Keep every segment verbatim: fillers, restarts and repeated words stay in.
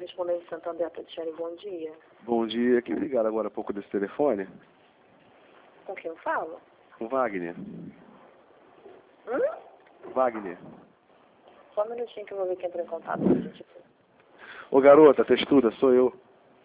correspondente Santander, Tatiane, bom dia. Bom dia, que me ligaram agora há pouco desse telefone. Com quem eu falo? Com Wagner. Hum? Wagner. Só um minutinho que eu vou ver quem entrou em contato com a gente. Ô garota, textuda, sou eu.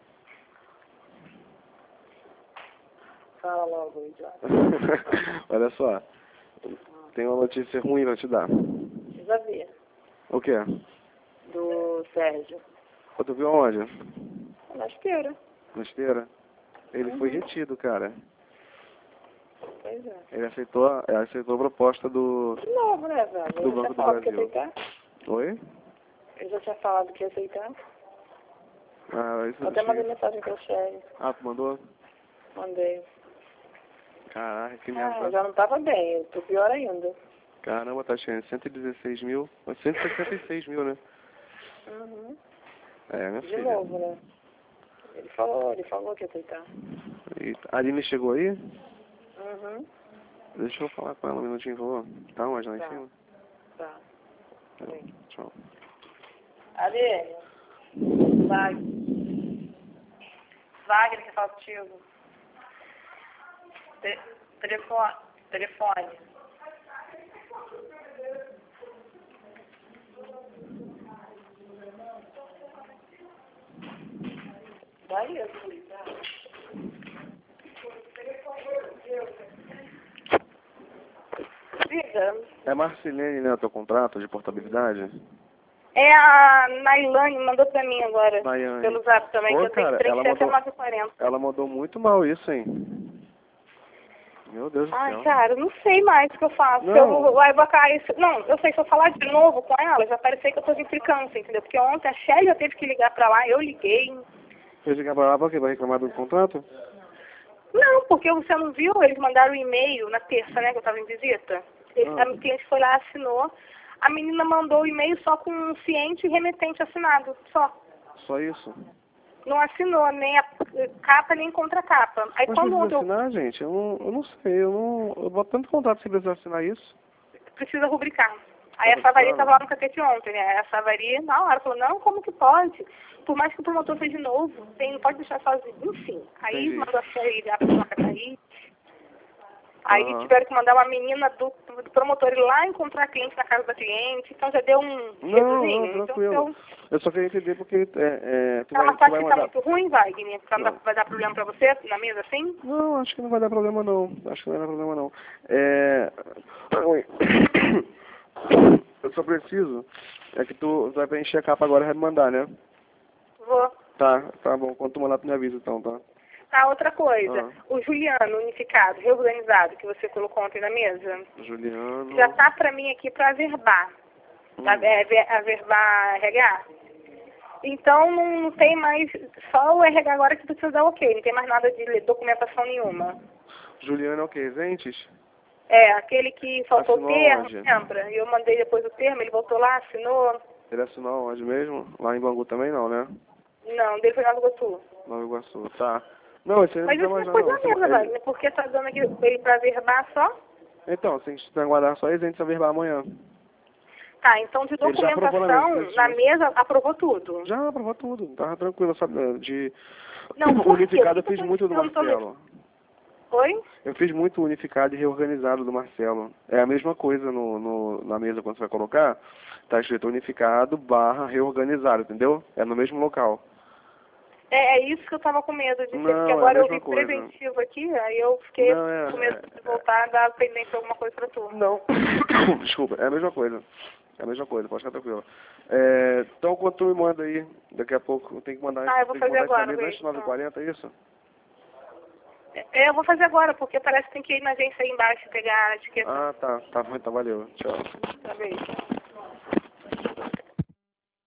Fala logo, idiota. Olha só, tem uma notícia ruim pra te dar. Precisa ver. O quê? Do Sérgio. Ô, tu viu aonde? Na esteira. Na esteira? Ele Uhum. foi retido, cara. Pois é. Ele aceitou, ele aceitou a proposta do, De novo, né, velho? do Ele já Banco tinha do falado que ia Brasil. aceitar. Oi? Ele já tinha falado que ia aceitar. Ah, isso Eu até mandei mensagem pro Sérgio. Ah, tu mandou? Mandei. Caraca, que Ah, merda. já não tava bem. Eu tô pior ainda. Caramba, Tatiana, cento e dezesseis mil. cento e sessenta e seis mil, né? Uhum. É, minha De filha. novo, né? Ele falou, ele falou que ia aceitar. E a Aline chegou aí? Uhum. Deixa eu falar com ela um minutinho, por favor. Tá onde? Lá em Tá. cima? Tá. Tá. Tchau. Aline. Wagner. Wagner que fala contigo. Te telefone. Telefone. Daí eu fui, tá? Diga. É Marcelene, né, o teu contrato de portabilidade? É a Nailane, mandou pra mim agora. Nayane. Pelo zap também, Pô, que eu tenho cara, que ela preencher até mandou- nove e quarenta. Ela mandou muito mal isso, hein? Meu Deus do Ai, céu. cara, não sei mais o que eu faço. Não. Eu vou vai vacar isso. Não, eu sei, se eu falar de novo com ela, já parecia que eu tô de implicância, entendeu? Porque ontem a Shelly já teve que ligar pra lá, eu liguei. Você ligar pra lá pra quê? Vai reclamar do contrato? Não, porque você não viu? Eles mandaram um e-mail na terça, né, que eu tava em visita. Ele, Ah. A cliente foi lá, assinou. A menina mandou o e-mail só com um ciente e remetente assinado, só. Só isso? Não assinou nem a capa, nem contracapa. Aí Mas quando precisa ontem eu assinar, gente? Eu não, eu não sei, eu não... Eu boto tanto contrato se precisa assinar isso. precisa rubricar. Aí a Tá Savari claro. estava lá no catete ontem, né? Aí a Savari, na hora, falou, não, como que pode? Por mais que o promotor seja de novo, tem, não pode deixar sozinho. Enfim, aí Entendi. mandou a Shelly ligar para a Catarina. Aí Aham. tiveram que mandar uma menina do, do promotor ir lá encontrar a cliente na casa da cliente. Então já deu um Não, reduzinho. não, Então, tranquilo. eu... Eu só queria entender porque é, é, tu Ela vai, mas tu acha vai que tá mandar... muito ruim, Wagner? Pra não dar- Não. vai dar problema pra você na mesa assim? Não, acho que não vai dar problema não. Acho que não vai dar problema não. É... Oi. Eu só preciso... É que tu vai preencher a capa agora e vai me mandar, né? Vou. Tá, tá bom. Quando tu mandar, tu me avisa então, tá? Tá, outra coisa. Ah. O Juliano unificado, reorganizado, que você colocou ontem na mesa, Juliano... já tá pra mim aqui pra averbar. Hum. Tá, é, ver- averbar R H. Então não, não tem mais, só o R H agora que precisa dar ok, não tem mais nada de documentação nenhuma. Juliano é o quê? Zentes? É, aquele que faltou o Assinou termo, aonde? lembra? Eu mandei depois o termo, ele voltou lá, assinou. Ele assinou onde mesmo? Lá em Bangu também não, né? Não, dele foi Nova Iguaçu. Nova Iguaçu, tá. Não, esse aí não Mas precisa isso mais é nada coisa não. mesmo, Ele- Wagner, porque tá dando aqui ele pra averbar só. Então, se a gente aguardar só eles, a gente vai averbar amanhã. Tá, então de Ele já aprovou na documentação, mesa, na né? mesa aprovou tudo. Já aprovou tudo, tava tranquilo, sabe? De Não, por quê? unificado eu O que fiz que eu muito do tô dizendo? Marcelo. Oi? Eu fiz muito unificado e reorganizado do Marcelo. É a mesma coisa no, no, na mesa quando você vai colocar, tá escrito unificado barra reorganizado, entendeu? É no mesmo local. É, é isso que eu tava com medo de ser, Não, porque é a agora eu mesma vi coisa. preventivo aqui, aí eu fiquei Não, é- com medo é- de voltar a dar pendente alguma coisa pra tu. Não, desculpa, é a mesma coisa. É a mesma coisa, pode ficar tranquilo. É, então, quando tu me manda aí, daqui a pouco, eu tenho que mandar, Ah, eu vou tem que fazer mandar agora, essa mesa vem, antes de nove e quarenta, é isso? É, eu vou fazer agora, porque parece que tem que ir na agência aí embaixo pegar a etiqueta. Ah, tá, tá, então valeu, tchau. Tá bem.